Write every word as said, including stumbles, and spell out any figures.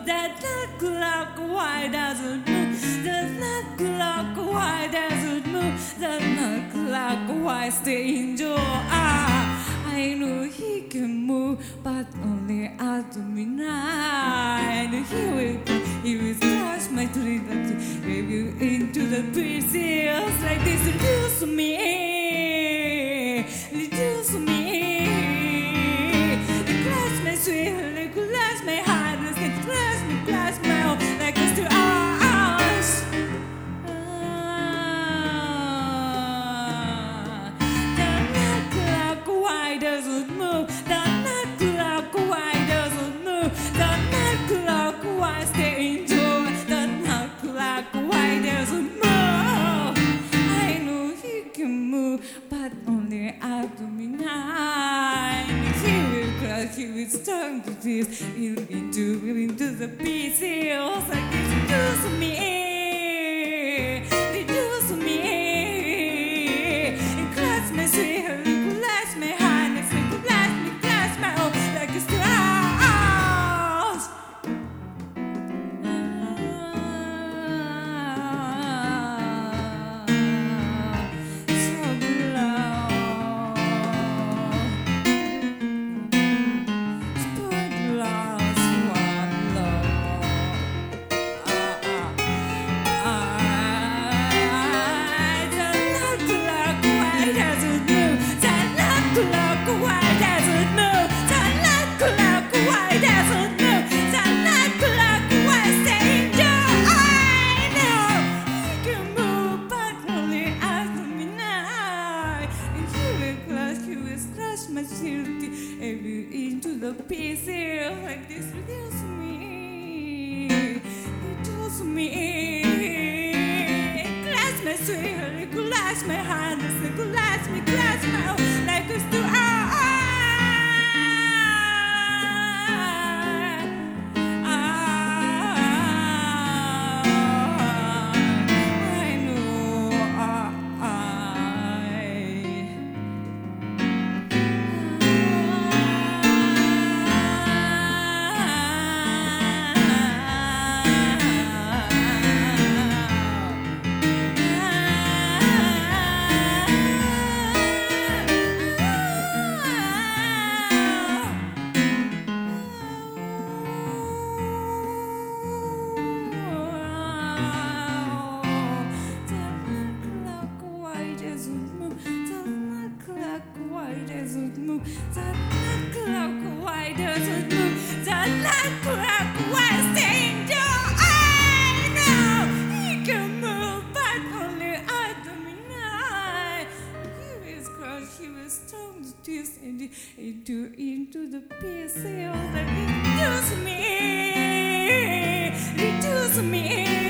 That that clock, why does it move? That that clock, why does it move? That that clock, why stay indoors? Ah, I know he can move, but only at midnight. He will, he will touch my tree, but wave you into the pieces like this. Reduce me, reduce me. Crush my sweet, crush my heart, crush me, crush my heart like this to us. But only after midnight he will crush, he will turn to this into, into the pieces like this. Reduce me, reduce me, and crush my sweet, crush my heart, crush me, crush my heart like a stars. Into the pieces like this. Reduce me, reduce me. Crush my sweet, crush my heart, crush me, crush my heart like this to us. That clock, why does it move? That clock, why stay in your eye? Now he can move, but only at midnight. He will crush, he will storm the tears and into into the pieces that reduce me, reduce me.